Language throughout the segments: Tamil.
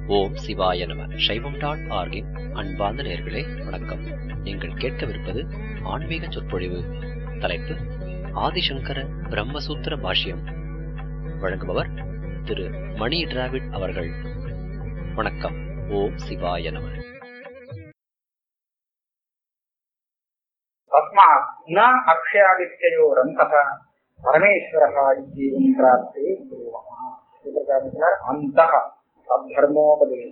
ஓம் சிவாய நம. சைவம்.org-இன் அன்பார்ந்த நேயர்களே வணக்கம். நீங்கள் கேட்கவிருப்பது ஆன்மீக சொற்பொழிவு. தலைப்பு ஆதிசங்கர பிரம்மசூத்திர பாஷ்யம். வழங்குபவர் திரு மணி டிராவிட் அவர்கள். வணக்கம். ஓம் சிவாய நம. தஸ்மாத் ந அக்ஷயாதித்யோரந்தः பரமேஸ்வரः இத்யேவம் பிராப்தே பூர்வமா. சூத்திரக்காரர் அந்தஹ தர்மோபதேச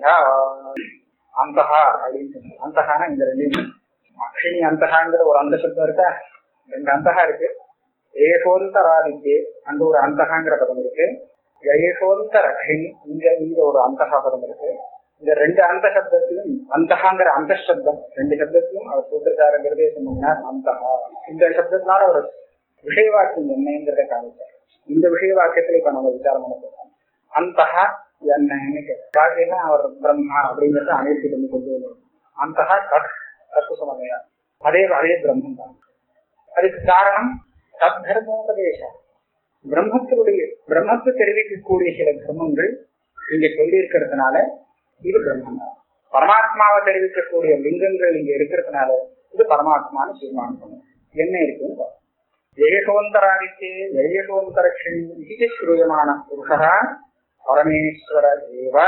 அந்தஹ அப்படின்னு அந்தஹான இந்த ரெண்டு அக்ஷினி அந்தஹாங்கிற ஒரு அந்த சப்தம் இருக்கா, ரெண்டு அந்தஹா இருக்கு. ஏகோந்தராதித்யே அங்க ஒரு அந்தஹாங்கிற பதம் இருக்கு. ஏகோந்த ரக்ஷினி இங்க ஒரு அந்தஹா பதம் இருக்கு. இந்த ரெண்டு அந்த சப்தத்திலும் அந்தஹாங்கிற அந்த சப்தம் ரெண்டு சப்தத்திலும் அவர் சூத்திரக்காரங்கிறதே சொன்னார் அந்தஹா. இந்த சப்தத்தினால ஒரு விஷய வாக்கியம் என்னங்கிறத காமிச்சார். இந்த விஷய வாக்கியத்துல இப்ப நம்ம விசாரம் பண்ண போறோம். அந்தஹா என்னன்னு கேட்க அவர் பிரம்மா அப்படிங்கறத அனைத்து கொண்டு வருவாங்க. அந்தஹா தத்து சமயா அதே பிரம்மம் தான். அதுக்கு காரணம் தர்மோபதேசம். பிரம்மத்தை தெரிவிக்கக்கூடிய சில தர்மங்கள் இங்க சொல்லி இருக்கிறதுனால இது பிரம்மம் தான். பரமாத்மாவை தெரிவிக்கக்கூடிய லிங்கங்கள் இங்க இருக்கிறதுனால இது பரமாத்மான்னு தீர்மானம் பண்ணும். என்ன இருக்குன்னு ஏகோந்தராதித்தே ஏகோந்தரக்ஷணி ஸ்ரூயமான புருஷா பரமேஸ்வர ஏவ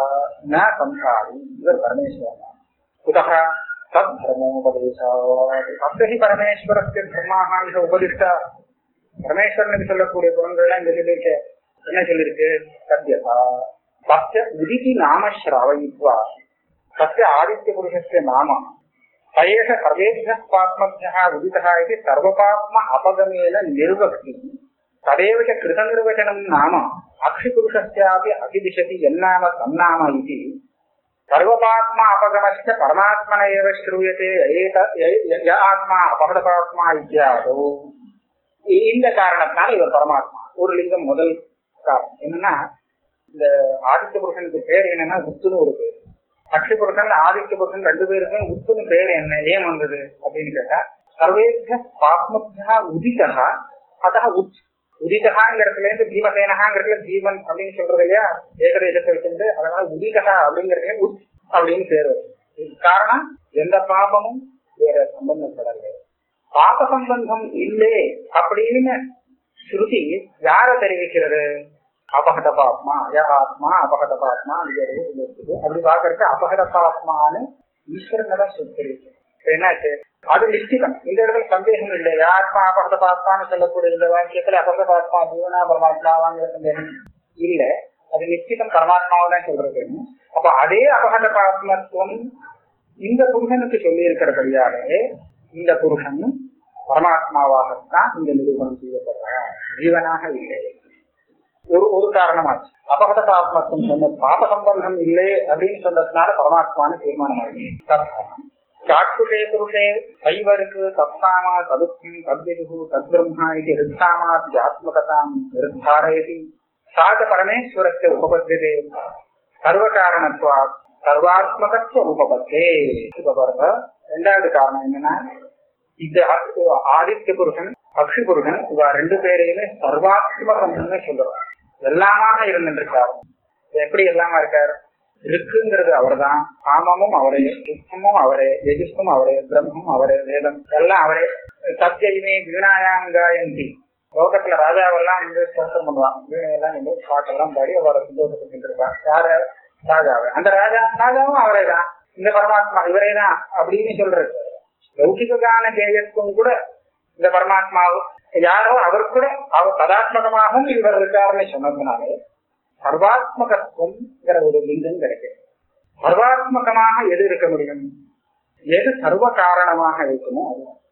ந சம்சாரி. இவர் பரமேஸ்வரன். குதஹ தத் தர்மோபதேசாத். அத்தஹி பரமேஸ்வரஸ்ய தர்மாக இத உபதிஷ்டா. பரமேஸ்வரனுக்கு சொல்லக்கூடிய குணங்கள்லாம் இந்த சொல்லியிருக்க என்ன சொல்லியிருக்கு? சத்யதா தஸ்ய உதிதி நாம ஸ்ராவயித்வா தஸ்ய ஆதித்ய புருஷஸ்ய நாம தயேஷ சர்வேभ्यः பாப்மभ्यः உதிதः इति सर्वपाप्म अपगमेन निर्वक्ति तदेव च कृतनिर्वचनं नाम अक्षिपुरुषस्यापि अतिदिशति यन्नाम तन्नाम इति सर्वपाप्म अपगमस्य परमात्मन एव श्रूयते य आत्मा अपहृतपाप्मा इत्यादौ. இந்த காரணத்தினால இவர் பரமாத்மா. ஒரு லிங்கம் முதல் காரணம் என்னன்னா, இந்த ஆதித்ய புருஷனுக்கு பேர் என்னன்னா உத்துன்னு ஒரு பேர். அக்ஷி புருஷன் ஆதித்ய புருஷன் ரெண்டு பேருக்கும் உத்துன்னு பேர் என்ன ஏன் வந்தது அப்படின்னு கேட்டா, சர்வேபிய பாப்மபியா உதிதா அத உத். உதிதகாங்கிறதுல இருந்து பீமசேனகாங்கிறதுல பீமன் அப்படின்னு சொல்றது இல்லையா, ஏகதேசத்தை வச்சிருந்து, அதனால உதிதகா அப்படிங்கறதுல உத் அப்படின்னு பேர் வருது. இதுக்கு காரணம் எந்த பாபமும் வேற சம்பந்தப்படலை. பாப சம்பந்தம் இல்லை அப்படின்னு ஸ்ருதி யார தெரிவிக்கிறது? அபகத பாப்மா ஆத்மா அபகத பாப்மா அப்படி பாக்குறது அபகத பாப்மான்னு ஈஸ்வரன் சொல்லி என்னாச்சு? அது நிச்சயம். இந்த இடத்துல சந்தேகம் இல்லை. ஆத்மா அபகத பாப்மான்னு சொல்லக்கூடிய இந்த வாக்கியத்துல அபகத பாப்மா ஜீவனா பரமாத்மாவாங்கிற சந்தேகம் இல்ல. அது நிச்சயம் பரமாத்மாவதான் சொல்றது. அப்ப அதே அபகத பாப்மத்துவம் இந்த புருஷனுக்கு சொல்லி இருக்கிறபடியாலே இந்த புருஷன் பரமாத்மாவாகத்தான் இந்த நிரூபணம் செய்யப்படுறார், ஜீவனாக இல்லை. ஒரு காரணமாச்சு. அபகத பாப்மத்துவம் சொன்ன பாப சம்பந்தம் இல்லை அப்படின்னு சொன்னதுனால பரமாத்மான்னு தீர்மானமாகி சாட்சுஷே புருஷே ஐவருக்கு தப்சாமா ததுக்கம் தத்விது தத்பிரம்மா இது ரித்தாமாத் ஆத்மகதாம் நிர்தாரயதி சாத பரமேஸ்வரஸ்ய உபபத்தியதே சர்வகாரணத்வாத் சர்வாத்மகத்துவ உபபத்தே. இப்ப பாருங்க, ரெண்டாவது காரணம் என்னன்னா, இந்த ஆதித்ய புருஷன் அக்ஷி புருஷன் இவ ரெண்டு பேரையுமே சர்வாத்மகம்னு சொல்றோம். எல்லாமாக இருந்துருக்காரு. எப்படி எல்லாமா இருக்காரு? இருக்குங்கிறது அவர்தான், காமமும் அவரே, சுத்தமும் அவரே, யஜுஸ்தும் அவரே, பிரம்மம் அவரே, வேதம் எல்லாம் அவரே. சத்தியமே வீணாயாங்காயந்தி. லோகத்துல ராஜாவெல்லாம் வந்து சோசம் பண்ணுவான். வீணையெல்லாம் வந்து பாட்டெல்லாம் பாடி அவரை சந்தோஷப்பட்டு இருப்பார். யார? ராஜாவை. அந்த ராஜாவும் அவரே தான், இந்த பரமாத்மா இவரே தான் அப்படின்னு சொல்றது. லௌகிகான தேயத்துவம் கூட இந்த பரமாத்மாவும் யாரோ அவர் கூட அவர் பதாத்மகமாகவும் இவர் இருக்காருன்னு சொன்னதுனாலே சர்வாத்மகத்துவம் ஒரு லிங்கம் கிடைக்கும். சர்வாத்மகமாக எது இருக்க முடியும்? எது சர்வ காரணமாக இருக்குமோ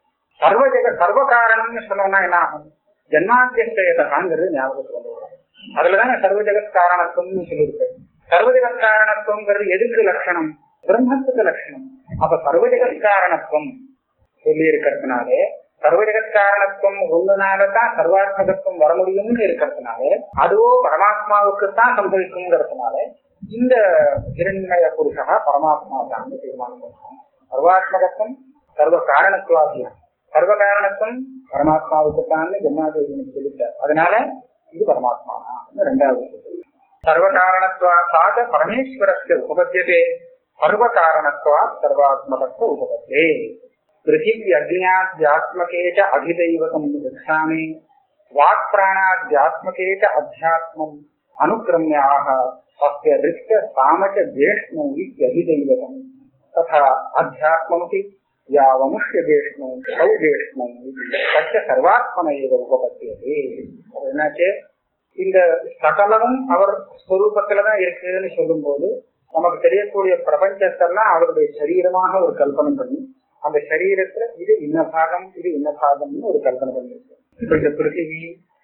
அது சர்வ காரணம்னு சொன்னோம்னா என்ன ஆகும்? ஜன்மாத்தியங்கிறது ஞாபகத்துக்கு வந்து அதுலதானே சர்வ ஜெகத் காரணத்துவம்னு சொல்லியிருக்கு. சர்வ ஜெகத் காரணத்துவங்கிறது எதுக்கு லட்சணம்? பிரம்மத்துக்கு லட்சணம். அப்ப சர்வ ஜெகத் காரணத்துவம் சொல்லி இருக்கிறதுனாலே சர்வ ஜெகத் காரணத்துவம் ஒண்ணுனாலதான் சர்வாத்மகத்துவம் வர முடியும்னு இருக்கிறதுனால அதுவோ பரமாத்மாவுக்குத்தான் சம்பவிக்குங்கிறதுனால இந்த இரண்மய புருஷா பரமாத்மா தான் தீர்மானம் பண்ணுவோம். சர்வாத்மகத்துவம் சர்வ காரணத்துவாதியம். சர்வ காரணத்துவம் பரமாத்மாவுக்குத்தான் ஜென்மாதேவிக்கு சொல்லிட்டார். அதனால இது பரமாத்மா தான். ரெண்டாவது சர்வகாரணத்வாத் பரமேஸ்வரஸ்ய உபபத்யதே சர்வகாரணத்வாத் சர்வாத்மகஸ்ய உபபத்தே. பிருத்திவி அக்னியாத்யாத்மகே ச அதிதைவதம் விக்ஷாமி வாக் பிராணாத்யாத்மகே ச அத்தியாத்மம் அனுக்ரம்யாஹ தஸ்ய ரிக்த சாம ச ஜேஷ்ணோ இத்யதிதைவதம் ததா அத்தியாத்மமபி யாவமுஷ்ய ஜேஷ்ணோ சௌ ஜேஷ்ணோ தஸ்ய சர்வாத்மன ஏவ உபபத்யதே. என்னாச்சு, இந்த சகலமும் அவர் ஸ்வரூபத்துலதான் இருக்குன்னு சொல்லும் போது நமக்கு தெரியக்கூடிய பிரபஞ்சத்தெல்லாம் அவருடைய சரீரமாக ஒரு கல்பனை பண்ணி அந்த சரீரத்துல இது இன்ன பாகம் இது இன்ன பாகம்னு ஒரு கல்பனை பண்ணிருக்கு. இப்ப இந்த பிருத்திவி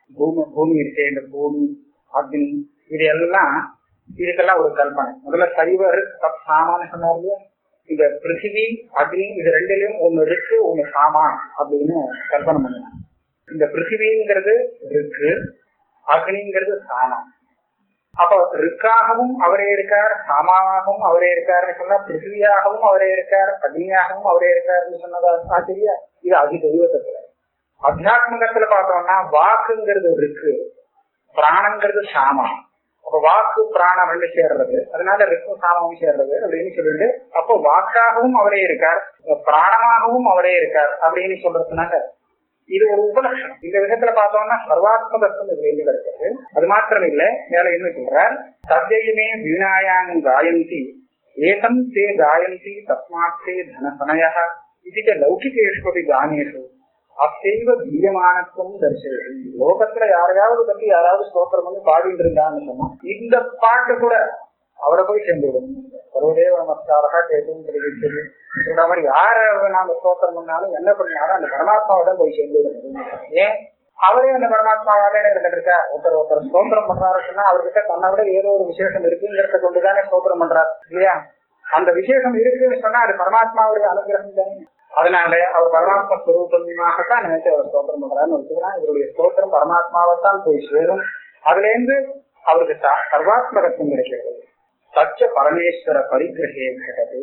பூமி இருக்கே, இந்த பூமி அக்னி இது எல்லாம் இதுக்கெல்லாம் ஒரு கல்பனை. முதல்ல சைவர் சாமான்னு சொன்னார் இல்லையா, இந்த பிருத்திவி அக்னி இது ரெண்டுலயும் ஒண்ணு இருக்கு ஒண்ணு சாமா அப்படின்னு கல்பனை பண்ணலாம். இந்த பிருத்திவிங்கிறது இருக்கு, அக்னிங்கிறது சாமா. அப்ப ரிக்காகவும் அவரே இருக்கார், சாமாவாகவும் அவரே இருக்காருன்னு சொன்னா பிருத்திவியாகவும் அவரே இருக்கார், அக்னியாகவும் அவரே இருக்காருன்னு சொன்னதா ஆச்சரியா. இது அதிதெய்வத்துல. அத்தியாத்மகத்துல பார்த்தோம்னா வாக்குங்கிறது இருக்கு, பிராணங்கிறது சாமா. அப்ப வாக்கு பிராணம் ரெண்டு சேர்றது, அதனால ரிக்கும் சாமாவும் சேர்றது அப்படின்னு சொல்லிட்டு அப்போ வாக்காகவும் அவரே இருக்கார், பிராணமாகவும் அவரே இருக்கார் அப்படின்னு சொல்றதுனால இது ஒரு உபலட்சணம். இந்த விதத்துல பார்த்தோம்னா சர்வாத்மகத்துவம் இது வெளியில இருக்கிறது. அது மாத்திரம் இல்ல, மேல என்ன சொல்றார், சத்யமே வீணாயானி காயந்தி ஏகம் தே காயந்தி தஸ்மாத்தே தனசனய இது லௌகிகேஷ்வபி கானேஷு அசைவ வீயமானத்துவம் தரிசனம். லோகத்துல யாரையாவது பத்தி யாராவது ஸ்தோத்திரம் வந்து பாடிட்டு இருந்தான்னு சொன்னா இந்த பாட்டு கூட அவரை போய் சேர்ந்துவிடும். ஒருவரேவ நமஸ்காரா கேட்கும் தெரிவிச்சது சொல்ற மாதிரி யார நாம ஸ்தோத்திரம் பண்ணாலும் என்ன பண்ணாலும் அந்த பரமாத்மாவிடம் போய் சேர்ந்துவிடும். ஏன் அவரே அந்த பரமாத்மாவாலே இருந்துட்டு இருக்கா. ஒருத்தர் ஸ்தோத்திரம் பண்றாருன்னா அவர்கிட்ட தன்னை விட ஏதோ ஒரு விசேஷம் இருக்குங்கிறத கொண்டுதானே ஸ்தோத்திரம் பண்றாரு இல்லையா. அந்த விசேஷம் இருக்குன்னு சொன்னா அது பரமாத்மாவுடைய அனுகிரகம் தானே. அதனால அவர் பரமாத்மா ஸ்வரூபமாகத்தான் நினைச்சு அவர் ஸ்தோத்திரம் பண்றாருன்னு வச்சுக்கலாம். இவருடைய ஸ்தோத்திரம் பரமாத்மாவைத்தான் போய் சேரும். அதுல இருந்து அவருக்கு சர்வாத்மகத்துவம் கிடைக்கிறது. சச்ச பரமேஸ்வர பரிகிரகே கிடையாது.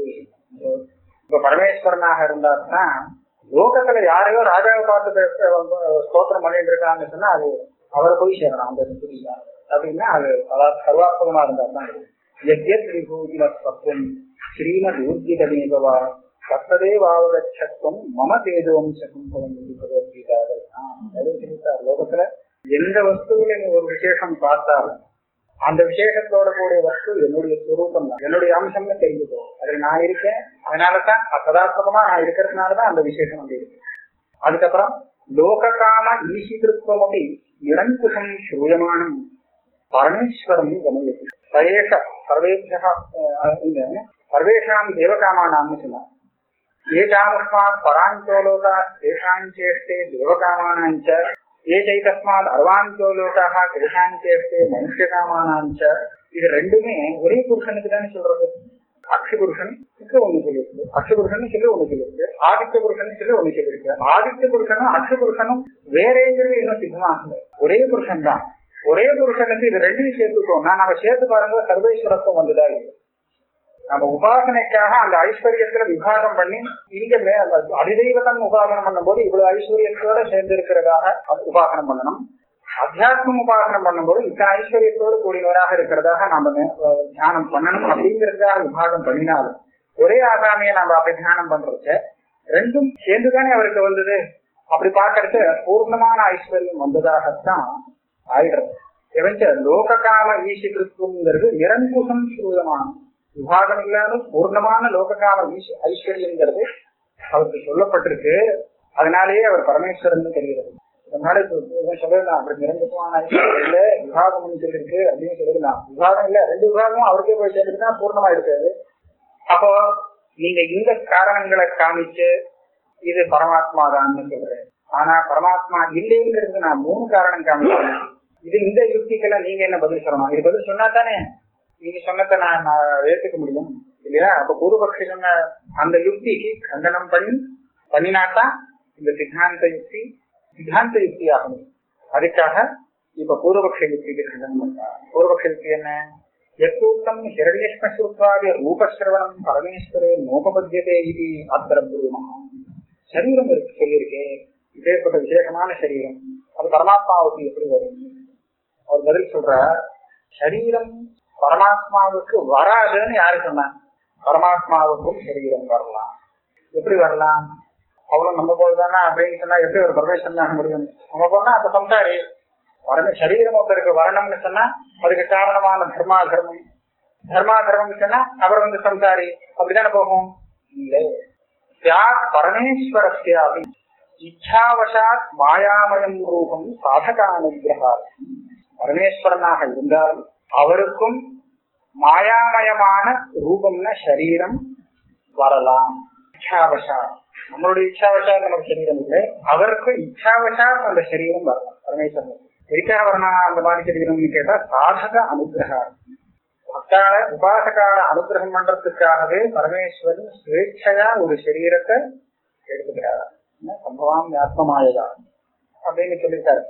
இப்ப பரமேஸ்வரனாக இருந்தாருன்னா லோகத்துல யாரையோ ராஜாவை பார்த்து ஸ்தோத்திரம் பண்ணிட்டு இருக்காங்கன்னு சொன்னா அது அவரை போய் சேரணும். அந்த அப்படின்னா அது அதாவது சர்வாத்மகமா இருந்தாருதான். யத்யத் விபூதிமத்வம் ஸ்ரீமத் ஊர்ஜிதமேவா தத்ததே வாவகச்சத்துவம் மம தேஜோம்சம் லோகத்துல எந்த வஸ்துவில நீ ஒரு விசேஷம் பார்த்தாலும் அந்த விசேஷத்தோட கூடிய வஸ்து என்னுடைய சுரூபம் தான், என்னுடைய அம்சம்னு தெரிஞ்சுக்கோ. அதுல நான் இருக்கேன், அதனாலதான் சதாத்மகமா நான் இருக்கிறதுனாலதான் அந்த விசேஷம் அப்படி இருக்கு. அதுக்கப்புறம் லோககாம ஈசிதிருத்துவம் அப்படி நிரங்குஷம் ஸ்ரூயமானம் பரமேஸ்வரம் கமயதி சர்வேஷாம் தேவகாமானாம்னு சொன்னார். ஏகாமுஷ்மாத் பராஞ்சோலோகா தேசாஞ்சேஷ்டே தேவகாமானாஞ்ச ஏகைதஸ்மாத் அர்வாஞ்சோலோகாக தேசாஞ்சேஷ்டே மனுஷகாமானாஞ்ச. இது ரெண்டுமே ஒரே புருஷனுக்கு தானே சொல்றது. அக்ஷ புருஷனுக்கு ஒண்ணு சொல்லிருக்கு, அக்ஷ புருஷன் சொல்லி ஒண்ணு சொல்லிருக்கு, ஆதித்ய புருஷன் சொல்லி ஒண்ணு சொல்லிருக்கு. ஆதித்ய புருஷனும் அக்ஷ புருஷனும் வேறேங்கிறது இன்னும் சித்தமாகல, ஒரே புருஷன் தான். ஒரே புருஷனுக்கு இது ரெண்டையும் சேர்த்துக்கோம்னா நம்ம சேர்த்து பாருங்க சர்வேஸ்வரத்துவம் வந்ததா இல்லை. நம்ம உபாசனைக்காக அந்த ஐஸ்வர்யத்துல விபாகம் பண்ணி இங்க அதிதெய்வத்தன் உபாசனம் பண்ணும் போது இவ்வளவு ஐஸ்வர்யத்தோட சேர்ந்து இருக்கிறதாக உபாசனம் பண்ணணும். அத்தியாத்மம் உபாசனம் பண்ணும்போது இத்தனை ஐஸ்வர்யத்தோடு கூடியவராக இருக்கிறதாக நாம தியானம் பண்ணணும். அப்படிங்கிறதுக்காக விபாகம் பண்ணினாலும் ஒரே ஆசாமியை நம்ம அப்படி தியானம் பண்றச்ச ரெண்டும் சேர்ந்துதானே அவருக்கு வந்தது. அப்படி பார்க்கறது பூர்ணமான ஐஸ்வர்யம் வந்ததாகத்தான் ஆயிடுறது. எவஞ்ச லோககாம ஈசிகிருத்துவங்கிறது நிரங்குஷம் சூதமான விபாகம் இல்லாத பூர்ணமான லோககாம ஐஸ்வர்யங்கிறது அவருக்கு சொல்லப்பட்டிருக்கு. அதனாலேயே அவர் பரமேஸ்வரன் தெரிகிறது. அதனால சொல்லலாம் அப்படி நிரங்குஷமான ஐஸ்வர்யம் இல்ல விபாகம் சொல்லிருக்கு அப்படின்னு சொல்லலாம். விபாகம் இல்ல, ரெண்டு விபாகமும் அவருக்கே போய் சேர்ந்துட்டுதான் பூர்ணமா இருக்காது. அப்போ நீங்க இந்த காரணங்களை காமிச்சு இது பரமாத்மா தான் சொல்றேன். ஆனா பரமாத்மா இல்லைங்கிறது நான் 3 காரணம் காமிக்கிறேன். இது இந்த யுக்திக்கெல்லாம் நீங்க என்ன பதில் சொல்லணும்? இது பதில் சொன்னா தானே நீங்க சொன்னதை நான் ஏற்றுக்க முடியும் இல்லையா? அப்ப பூர்வபக்ஷி சொன்ன அந்த யுக்திக்கு கண்டனம் பண்ணினாத்தான் இந்த சித்தாந்த யுக்தி ஆகணும். அதுக்காக இப்ப பூர்வபக்ஷ யுக்திக்கு கண்டனம் பண்றா. பூர்வபக்ஷ யுக்தி என்ன? எத்தூத்தம் ஹிரண்யஸ்மஸ்ருத்வாதி ரூபஸ்ரவணம் பரமேஸ்வரே நோபபத்தியதே இது அத்திரபூர்வமா. சரீரம் இருக்கு சொல்லியிருக்கேன், இப்பேற்பட்ட விசேஷமான சரீரம் அது பரமாத்மாவுக்கு எப்படி வரும்? அவர் பதில் சொல்ற, சரீரம் பரமாத்மாவுக்கு வராதுன்னு யாரு சொன்னாங்க? பரமாத்மாவுக்கும் சரீரம் வரலாம். எப்படி வரலாம்? அவ்வளவு நம்ம போதுதானா அப்படின்னு சொன்னா எப்படி ஒரு பரமேஸ்வரன் ஆக முடியும்? நம்ம போனா அந்த சம்சாரி சரீரம் ஒருத்தருக்கு வரணும்னு சொன்னா அதுக்கு காரணமான தர்மாதர்மம், தர்மாதர்மம் சொன்னா அவர் சம்சாரி, அப்படித்தானே போகும். இல்லை, பரமேஸ்வரஸ்யாபி இச்சாவசாத் மாயாமயம் ரூபம் சாதகானுகிரகார்த்தம். பரமேஸ்வரனாக இருந்தாலும் அவருக்கும் மாயாமயமான ரூபம்னா சரீரம் வரலாம். இச்சாவசா, நம்மளுடைய இச்சாவசா நமக்கு சரீரம் இல்லை, அவருக்கு இச்சாவசா அந்த சரீரம் வரலாம். பரமேஸ்வரன் எதுக்காக வரணும் அந்த மாதிரி சரீரம்னு கேட்டா சாதக அனுகிரகம், பக்தால உபாசகால அனுகிரகம் பண்றதுக்காகவே பரமேஸ்வரன் சுவேட்சையா ஒரு சரீரத்தை எடுத்துக்கிறார். சம்பவம் ஆத்மமாயதா அப்படின்னு சொல்லிட்டாரு.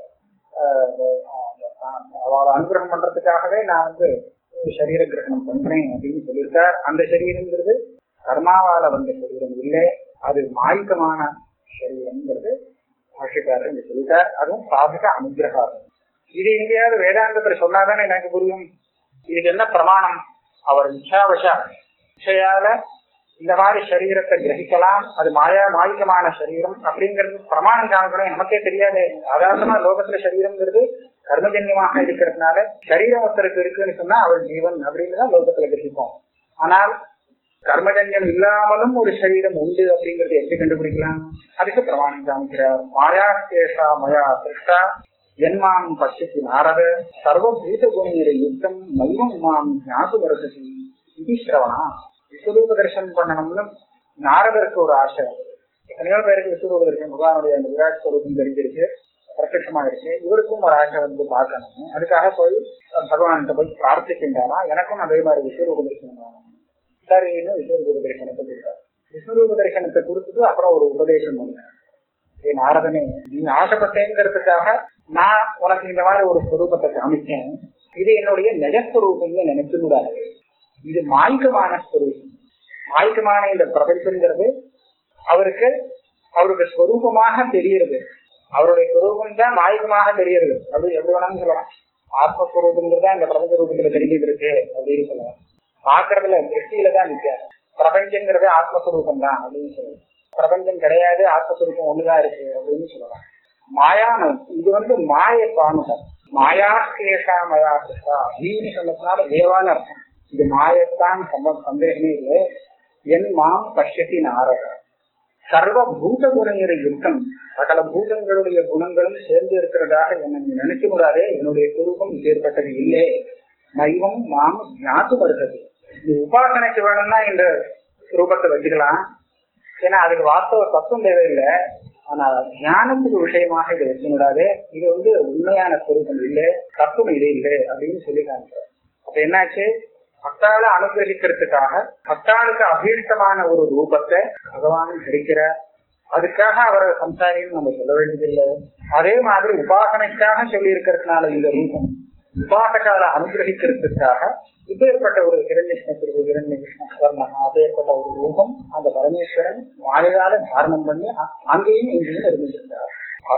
அவளை அனுகிரகம் பண்றதுக்காகவே நான் சரீர கிரகணம் பண்றேன் அப்படின்னு சொல்லியிருக்கார். அந்த சரீரங்கிறது கர்மாவால வந்த சரீரம் இல்லை, அது மாயிக்கமான சரீரம்ங்கிறது பாஷிக்காரர் இங்க சொல்லிட்டார். அதுவும் சாதக அனுகிரகம். இது எங்கேயாவது வேதாந்தத்துல சொன்னாதானே எனக்கு புரியும். இதுக்கு என்ன பிரமாணம்? அவர் இச்சாவசால இந்த மாதிரி சரீரத்தை கிரகிக்கலாம், அது மாயிக்கமான சரீரம் அப்படிங்கிறது பிரமாணம் காணப்படும். நமக்கே தெரியாது. சாதாரணமா லோகத்துல சரீரம்ங்கிறது கர்மஜன்யமாக இருக்கிறதுனால சரீரம் ஒருத்தருக்கு இருக்குன்னு சொன்னா அவள் ஜீவன் அப்படின்னு தான் லோகத்துல கிரகிப்போம். ஆனால் கர்மஜன்யம் இல்லாமலும் ஒரு சரீரம் உண்டு அப்படிங்கறது எப்படி கண்டுபிடிக்கலாம்? அதுக்கு பிரமாணம் காமிக்கிறார். மாயா சேஷா மயா சிருஷ்டா என்மாம் பட்சத்தி நாரத சர்வபூத குணியரை யுத்தம் மைவம் மாம் ஞாபு வருஷி இது சிரவணா. விஸ்வரூப தரிசனம் பண்ணணும்னு நாரதருக்கு ஒரு ஆசை. எத்தனையோ பேருக்கு விஸ்வரூப தரிசனம் பகவானுடைய அந்த விராட் ஸ்வரூபம் தெரிஞ்சிருக்கு, பிரத்யட்சமா இருக்கு. இவருக்கும் ஒரு ஆசை பார்க்கணும். அதுக்காக போய் பகவான்கிட்ட போய் பிரார்த்திக்கின்றாரா, எனக்கும் அதே மாதிரி விஸ்வரூப தரிசனம் வேணும். சரின்னு விஸ்வரூப தரிசனத்தை கொடுத்தாரு. விஸ்வரூப தரிசனத்தை கொடுத்துட்டு அப்புறம் ஒரு உபதேசம் பண்ணார். நாரதனே, நீ ஆசைப்பட்டேங்கிறதுக்காக நான் உனக்கு இந்த மாதிரி ஒரு ஸ்வரூபத்தை காமிச்சேன். இது என்னுடைய நிஜஸ்வரூபம்னு நினைச்சுக்கூடாது. இது மாய்க்கமான ஸ்வரூபம். மாய்க்கமான இந்த பிரபஞ்சம்ங்கிறது அவருக்கு ஸ்வரூபமாக தெரியுது. அவருடைய ஸ்வரூபம் தான் மாய்க்கமாக தெரியுது. அப்படி எப்படி வேணாலும் சொல்லலாம். ஆத்மஸ்வரூபங்கிறது தான் இந்த பிரபஞ்ச ரூபத்துல தெரிஞ்சுட்டு இருக்கு அப்படின்னு சொல்லலாம். பாக்குறதுல திருஷ்டியில தான் வித்தியாசம். பிரபஞ்சங்கிறது ஆத்மஸ்வரூபம் தான் அப்படின்னு சொல்லலாம். பிரபஞ்சம் கிடையாது, ஆத்மஸ்வரூபம் ஒண்ணுதான் இருக்கு அப்படின்னு சொல்லலாம். மாயான இது மாய பானுகம். மாயா சேஷா மயா சிருஷ்டா அப்படின்னு சொன்னதுனால தேவான்னு அர்த்தம். இது மாயத்தான் சந்தேகமே இல்லை. என் மாம் பஷ்யத்தி நாரத சர்வபூத குணங்கிற யுத்தம், சகல பூதங்களுடைய குணங்களும் சேர்ந்து இருக்கிறதாக என்ன நினைக்க கூடாதே. என்னுடைய சுரூபம் ஏற்பட்டது இல்லை. மைவம் மாம் ஞாத்து வருகிறது. இது உபாசனைக்கு வேணும்னா இந்த ரூபத்தை வச்சுக்கலாம். ஏன்னா அதுக்கு வாஸ்தவ தத்துவம் தேவையில்லை. ஆனா ஞானத்துக்கு விஷயமாக இதை வச்சுக்கூடாது. இது உண்மையான ஸ்வரூபம் இல்லை, தத்துவம் இது இல்லை அப்படின்னு சொல்லி காமிக்கிறார். அப்ப என்னாச்சு? பக்தால அனுகிரகிக்கிறதுக்காக பக்தாளுக்கு அபீஷ்டமான ஒரு ரூபத்தை பகவான் தரிக்கிறார். அதுக்காக அவரை சம்சாரின்னு நம்ம சொல்ல வேண்டியதில்லை. அதே மாதிரி உபாசனைக்காக சொல்லி இருக்கிறதுனால இந்த ரூபம் உபாசகால அனுகிரகிக்கிறதுக்காக இப்பேற்பட்ட ஒரு ஹிரண்யகிருஷ்ண அப்பேற்பட்ட ஒரு ரூபம் அந்த பரமேஸ்வரன் மாலையால தாரணம் பண்ணி அங்கேயும் இங்கேயும் இருந்துருக்கார்.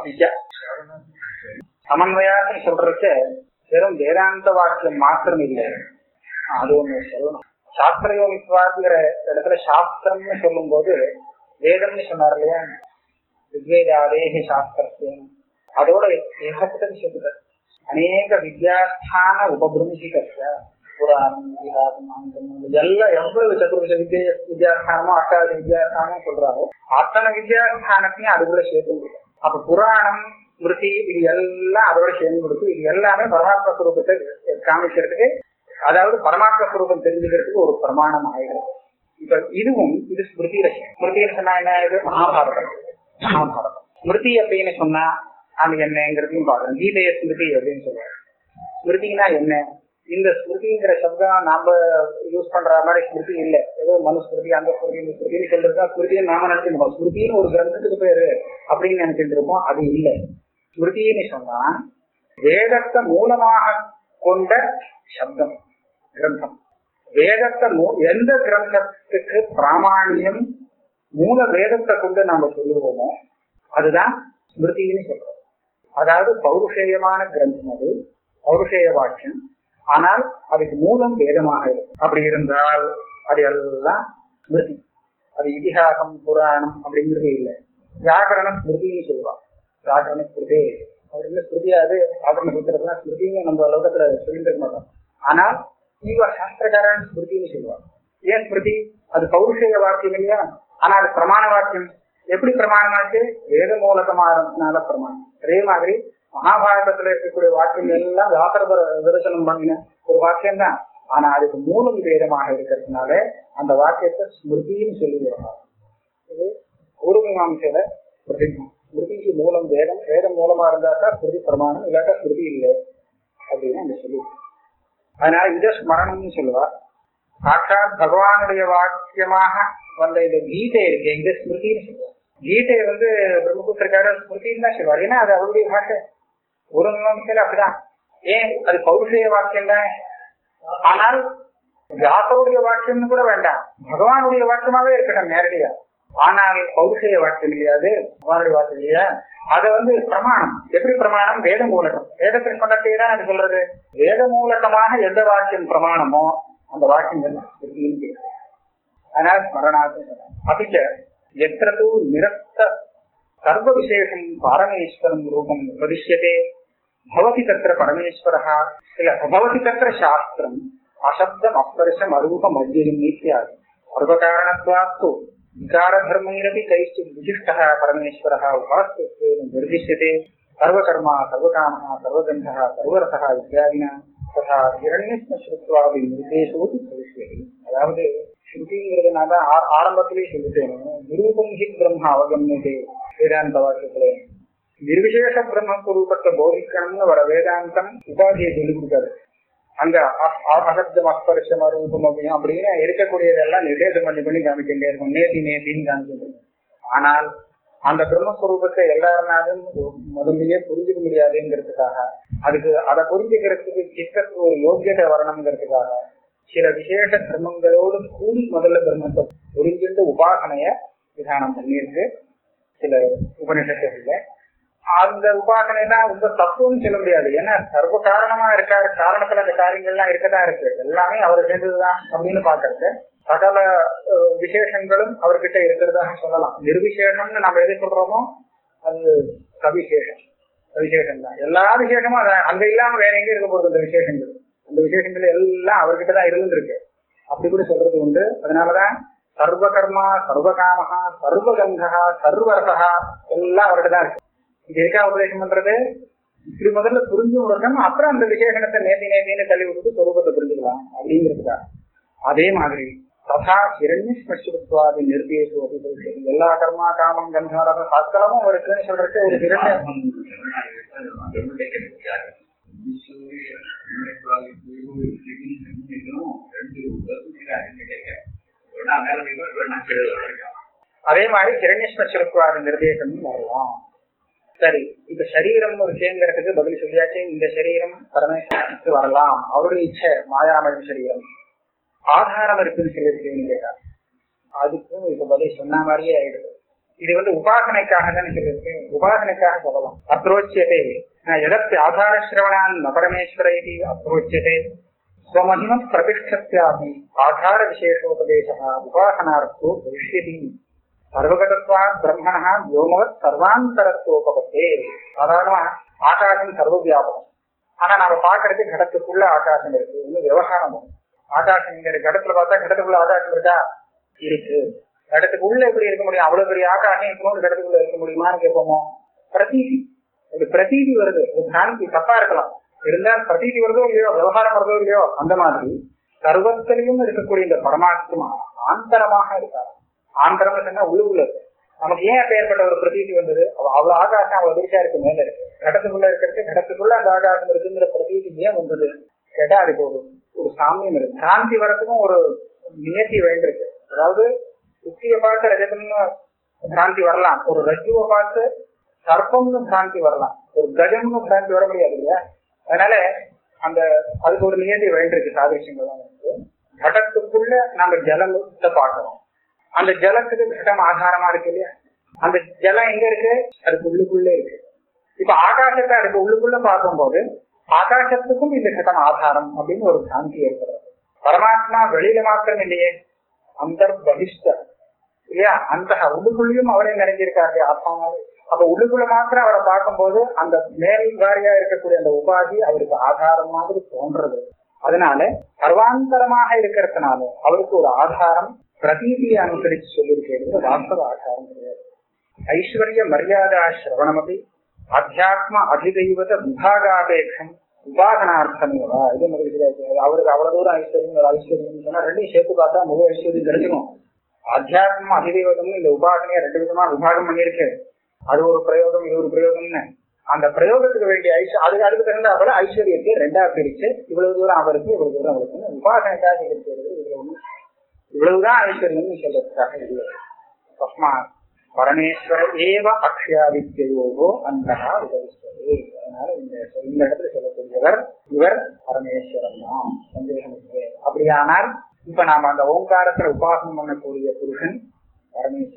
சமன்வயான்னு சொல்றதுக்கு வெறும் வேதாந்த வாக்கியம் மாத்திரம் இல்லை, அது ஒண்ணு சொல்லணும். சாஸ்திரயோகித்வாங்கிற இடத்துல சாஸ்திரம்னு சொல்லும் போது வேதம்னு சொன்னார் இல்லையா, ரிக்வேதாதேஹி சாஸ்திரத்தேன், அதோட ஏகப்பட்ட விஷயத்துல அநேக வித்யாஸ்தான உபபிரம்சிக்க புராணம் இதிகாசம் எல்லாம் எவ்வளவு சதுர்விஷ வித்யாஸ்தானமோ அஷ்டாவது வித்யாஸ்தானமோ சொல்றாரோ அத்தனை வித்யாஸ்தானத்தையும் அதுக்குள்ள சேர்த்து கொடுக்கும். அப்ப புராணம் ஸ்மிருதி இது எல்லாம் அதோட சேர்ந்து கொடுக்கும். இது எல்லாமே பரமாத்ம ஸ்வரூபத்தை காமிக்கிறதுக்கு, அதாவது பரமாத்ம ஸ்வரூபம் தெரிஞ்சுக்கிறதுக்கு ஒரு பிரமாணம் ஆயிடுது. இப்ப இதுவும் இது ஸ்மிருதி ரசம். ஸ்மிருதின்னு சொன்னா என்ன? இது மகாபாரதம். ஸ்மிருதி அப்படின்னு சொன்னா அது என்னங்கிறதையும் பாக்குறோம். கீதைய ஸ்மிருதி அப்படின்னு சொல்லுவாங்க. ஸ்மிருதினா என்ன? இந்த ஸ்மிருதிங்கிற சப்தம் நாம யூஸ் பண்ற மாதிரி ஸ்மிருதி இல்லை. ஏதோ மனுஸ்மிருதி அந்த ஸ்மிருதி இந்த ஸ்மிருதின்னு சொல்றதா ஸ்மிருதியை நாம நினைச்சிருக்கோம். ஸ்மிருதின்னு ஒரு கிரந்தத்துக்கு பேரு அப்படின்னு நினைச்சிட்டு இருப்போம். அது இல்லை. ஸ்மிருதின்னு சொன்னா வேதத்தை மூலமாக கொண்ட சப்தம், கிரந்தம். வேதத்தை எந்த கிரந்தத்துக்கு பிராமாணியம் மூல வேதத்தை கொண்டு நாம சொல்லுவோமோ அதுதான் ஸ்மிருதின்னு சொல்றோம். அதாவது பௌருஷேயமான கிரந்தம், அது பௌருஷேய வாக்கியம். ஆனால் அதுக்கு மூலம் வேதமாக இருக்கும். அப்படி இருந்தால் அது எல்லாம் ஸ்மிருதி. அது இதிகாசம் புராணம் அப்படிங்கிறது இல்லை. வியாக்கரண ஸ்மிருதின்னு சொல்லுவாங்க. வியாக்கரண ஸ்மிருதி அப்படின்னு ஸ்மிருதியாது வியாக்கரண சூத்திரத்துல ஸ்மிருதின்னு நம்ம லோகத்துல சொல்லிட்டு இருக்க மாட்டோம். ஆனால் இவ சாஸ்திரக்காரன் ஸ்மிருதின்னு சொல்லுவாங்க. ஏன் ஸ்மிருதி? அது பௌருஷேய வாக்கியம் இல்லையா? ஆனா அது பிரமாண வாக்கியம். எப்படி பிரமாணமாச்சு? வேத மூலகமா இருந்ததுனால பிரமாணம். அதே மாதிரி மகாபாரதத்துல இருக்கக்கூடிய வாக்கியங்கள் எல்லாம் வியாசர விரசனம் பண்ணின ஒரு வாக்கியம் தான். ஆனா அதுக்கு மூலம் வேதமாக இருக்கிறதுனால அந்த வாக்கியத்தை ஸ்மிருதின்னு சொல்லி வருவாங்க. இது பூர்வமீமாம்சையில ஸ்மிருதிக்கு மூலம் வேதம், வேதம் மூலமா இருந்தாக்கா ஸ்மிருதி பிரமாணம், இல்லாட்டா ஸ்மிருதி இல்லை அப்படின்னு அந்த சொல்லி. அதனால இதை ஸ்மரணம்னு சொல்லுவா. சாட்சாத் பகவானுடைய வாக்கியமாக வந்த இந்த கீதை இருக்கு, இந்த ஸ்மிருதின்னு சொல்லுவார். கீதையை பிரம்மபுத்திரக்காரர் ஸ்மிருதின்னு தான் சொல்லுவார். ஏன்னா அது அவருடைய பாஷை. ஒரு மீமாம்சையில அப்படிதான். ஏன்? அது பௌருஷேய வாக்கியம் தான். ஆனால் வியாசருடைய வாக்கியம்னு கூட வேண்டாம், பகவானுடைய வாக்கியமாவே இருக்கட்டும் நேரடியா. ஆனால் பௌருஷேய வாக்கியம் இல்லையாது, பகவானுடைய வாக்கியம் இல்லையா? அதை பிரமாணம். எப்படி பிரமாணம்? வேத மூலகம். வேதத்தை கொண்டே தான் அது சொல்றது. வேத மூலகமாக எந்த வாக்கியம் பிரமாணமோ அந்த வாக்கியம் ஸ்மிருதின்னு. அதனால ஸ்மரணார்த்தம். அபிச்ச எத்ரது நிரஸ்த சர்வ விசேஷம் பாரமேஸ்வரம் ரூபம் பிரதிஷ்யதே பவதி தத்ர பரமேஸ்வரः இல்ல பவதி தத்ர சாஸ்திரம் அசப்தம் அஸ்பர்ஷம் அரூபம் அவ்யயம் இத்யாதி சர்வகாரணத்வாத்து விகார தர்மைரபி கைச்சித் விசிஷ்டः பரமேஸ்வரः உபாஸ்யத்வேன நிர்திஷ்யதே சர்வகர்மா சர்வகாமः சர்வகந்தः சர்வரசः இத்யாதினா ததா ஹிரண்யஸ்மஸ்ருத்வாதி நிர்தேசோபி பவிஷ்யதி. அதாவது ஸ்ருதிங்கிறதுனால ஆரம்பத்திலேயே சொல்லிட்டேன், நிரூபம் ஹி பிரம்ம அவகம்யதே வேதாந்த வாக்கியத்திலே. நிர்விசேஷ பிரம்மஸ்வரூபத்தை போதிக்கணும்னு வர வேதாந்தம் உபாதியை சொல்லி கொடுக்காது. அங்க அசப்தம் அஸ்பர்ஷம் அரூபம் அப்படின்னு இருக்கக்கூடியதெல்லாம் நிர்தேசம் பண்ணி காமிக்கின்றே இருக்கும். நேத்தின்னு காமிக்கிட்டு. ஆனால் அந்த பிரம்மஸ்வரூபத்தை எல்லாருனாலும் முதல்லயே புரிஞ்சுக்க முடியாதுங்கிறதுக்காக, அதுக்கு அதை புரிஞ்சுக்கிறதுக்கு சித்தத்துக்கு ஒரு யோக்கியத்தை வரணுங்கிறதுக்காக சில விசேஷ தர்மங்களோடு கூடி முதல்ல பிரம்மத்தை புரிஞ்சுட்டு உபாசனைய விதானம் பண்ணியிருக்கு சில உபநிஷத்துகள்ல. அந்த உபாசனை தான் ரொம்ப தப்புன்னு சொல்ல முடியாது. ஏன்னா சர்வ காரணமா இருக்காரு, காரணத்துல அந்த காரியங்கள்லாம் இருக்கதான் இருக்கு, எல்லாமே அவர் சேர்ந்ததுதான் அப்படின்னு பாக்குறது. சகல விசேஷங்களும் அவர்கிட்ட இருக்கிறதாக சொல்லலாம். நிர்விசேஷம்னு நம்ம எதை சொல்றோமோ அது சவிசேஷம், விசேஷம் தான். எல்லா விசேஷமும் அங்க இல்லாம வேற எங்க இருக்க போறது? அந்த விசேஷங்கள், அந்த விசேஷங்கள் எல்லாம் அவர்கிட்டதான் இருந்துருக்கு அப்படி கூட சொல்றது உண்டு. அதனாலதான் சர்வகர்மா சர்வகாமஹா சர்வகந்தா சர்வரசா எல்லாம் அவர்கிட்ட தான் இருக்கு. இது எதுக்காக உபதேசம் பண்றது? இப்படி முதல்ல புரிஞ்சு விடணும், அப்புறம் அந்த விசேஷணத்தை நேத்தின்னு தள்ளி விட்டுட்டு சொரூபத்தை புரிஞ்சுக்கலாம் அப்படிங்கிறதுக்கா. அதே மாதிரி ததா ஹிரண்யஸ்மஸ்ருத்வாதி நிர்தேசோ எல்லா கர்மா காமம் கந்தாரச சகலமும் இருக்குன்னு சொல்றதுக்கு ஒரு ஹிரண்ய அதே மாதிரி ஹிரண்யஸ்மஸ்ருத்வாதி நிர்தேசம் வரலாம். சரி, இப்ப சரீரம் ஒரு விஷயங்கிறதுக்கு பதில் சொல்லியாச்சு. இந்த சரீரம் பரமேஸ்வரனுக்கு வரலாம், அவருடைய இச்சை, மாயாமய சரீரம். ஆதாரம் இருக்குன்னு சொல்லியிருக்கேன்னு கேட்டா அதுக்கும் இப்ப பதில் சொன்ன மாதிரியே ஆயிடுது. இது உபாசனைக்காக தானே சொல்லியிருக்கு, உபாசனைக்காக சொல்லலாம். அப்ரோச்சியதே எதற்கு ஆதார சிரவணான் ந பரமேஸ்வர இது அப்ரோச்சியதே ஸ்வமகிம பிரதிஷ்டத்யாபி ஆதார விசேஷோபதேச உபாசனார்த்தோ பவிஷ்யதி சர்வகதத்வா பிரம்மண வ்யோமவத் சர்வாந்தரத்துவபத்தே. சாதாரணமா ஆகாசம் சர்வ வியாபகம். ஆனா நாம பாக்குறது கடத்துக்குள்ள ஆகாசம் இருக்கு, இன்னும் விவகாரம். ஆகாசம் இங்க கடத்துல பார்த்தா கடத்துக்குள்ள ஆகாசம் இருக்கா? இருக்கு. கடத்துக்கு உள்ள எப்படி இருக்க முடியும்? அவ்வளவு பெரிய ஆகாசம் இருக்கணும், கடத்துக்குள்ள இருக்க முடியுமான்னு கேட்போமோ? பிரதீதி, ஒரு பிரதீதி வருது, ஒரு சாந்தி தப்பா இருக்கலாம், இருந்தால் பிரதீதி வருதோ இல்லையோ, விவகாரம் வருதோ இல்லையோ, அந்த மாதிரி சர்வத்திலையும் இருக்கக்கூடிய இந்த பரமாத்மா ஆந்தரமாக இருக்காரு. ஆந்தரம் சொன்னா உள்ளுக்குள்ள இருக்கு. நமக்கு ஏன் ஏற்பட்ட ஒரு பிரதீதி வந்தது? அவ்வளவு ஆகாசம் அவ்வளவு பெருசா இருக்கு, மேல இருக்கு. கடத்துக்குள்ள இருக்கிறது, கடத்துக்குள்ள அந்த ஆகாசம் இருக்குங்கிற பிரதீதி ஏன் வந்தது கேட்டா அதுக்கு ஒரு சாமியம் இருக்கு. சாந்தி வரத்துக்கும் ஒரு நியத்தி வேண்டிருக்கு. அதாவது உத்தியை பார்த்து ரஜதம்னு பிராந்தி வரலாம், ஒரு ரஜுவை பார்த்து சர்ப்பம்னு பிராந்தி வரலாம், ஒரு கஜம்னு பிராந்தி வர முடியாது இல்லையா? அதனால அந்த அதுக்கு ஒரு நியதி வேண்டிருக்கு. சாதேஷங்கள்லாம் இருக்கு. கடத்துக்குள்ள நாங்க ஜலத்தை பார்க்கிறோம், அந்த ஜலத்துக்கு கடம் ஆதாரமா இருக்கு இல்லையா? அந்த ஜலம் எங்க இருக்கு? அதுக்கு உள்ளுக்குள்ள இருக்கு. இப்ப ஆகாசத்தை அதுக்கு உள்ளுக்குள்ள பார்க்கும்போது ஆகாசத்துக்கும் இந்த கடம் ஆதாரம் அப்படின்னு ஒரு சாந்தி ஏற்படுறது. பரமாத்மா வெளியில மாத்திரம் இல்லையே, அந்தர்பகிஷ்ட இல்லையா, அந்த உள்ளுக்குள்ளேயும் அவரே நிறைஞ்சிருக்காரு ஆத்மாவே. அப்ப உள்ளுக்குள்ள மாத்திரம் அவரை பார்க்கும்போது அந்த மேல் வாரியா இருக்கக்கூடிய அந்த உபாதி அவருக்கு ஆதாரம் மாதிரி தோன்றது. அதனால சர்வாந்தரமாக இருக்கிறதுனால அவருக்கு ஒரு ஆதாரம் பிரதீதியை அனுசரிச்சு சொல்லியிருக்கிறது வாஸ்தவ ஆதாரம் கிடையாது. ஐஸ்வர்ய மரியாதா சிரவணமபி அத்தியாத்ம அதிதெய்வத விபாகாபேட்சம் உபாசனார்த்தமேவா. இது மகிழ்ச்சி. அவருக்கு அவ்வளவு தூரம் ஐஸ்வர்யம் ஐஸ்வர்யம் சொன்னா ரெண்டையும் சேர்த்து பார்த்தா முழு ஐஸ்வர்யம் கிடைச்சிடும். அத்தியாத்மம் அதிதெய்வதம் இந்த உபாசனையா 2 விதமா விபாகம் பண்ணியிருக்கு. அது ஒரு பிரயோகம், இது ஒரு பிரயோகம்னு. அந்த பிரயோகத்துக்கு வேண்டிய அதுக்கு தகுந்த போல ஐஸ்வர்யத்தை 2ஆ பிரிச்சு இவ்வளவு தூரம் அவருக்கு இவ்வளவு தூரம் அவருக்கு உபாசனைக்காக இருக்கிறது. இவ்வளவுதான் ஐஸ்வர்யம் சொல்றதுக்காக இல்லை. பரமேஸ்வர ஏவ அக்ஷயாதித்யோகோ அந்தகா உபரிஷ்டே. அதனால இந்த இடத்துல சொல்லக்கூடியவர் இவர் பரமேஸ்வரன் தான், சந்தேகம் இல்லை. அப்படியானால் இப்ப நாம அந்த ஓங்காரத்துல உபாசனம் பண்ணக்கூடிய புருஷன் பரமேஸ்வரன்.